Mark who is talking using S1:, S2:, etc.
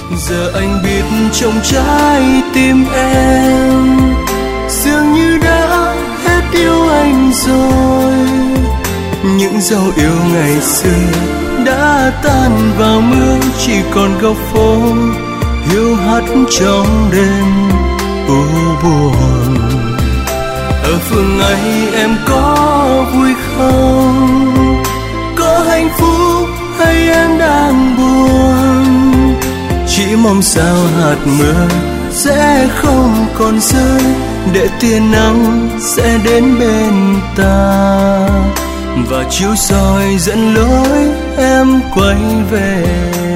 S1: Giờ anh biết trong trái tim em dường như đã hết yêu anh rồi. Những dấu yêu ngày xưa đã tan vào mưa, chỉ còn góc phố hiu hắt trong đêm u buồn. Ở phương ấy em có vui không? Có hạnh phúc hay em đang buồn? Chỉ mong sao hạt mưa sẽ không còn rơi, để tia nắng sẽ đến bên ta và chiếu soi dẫn lối em quay về.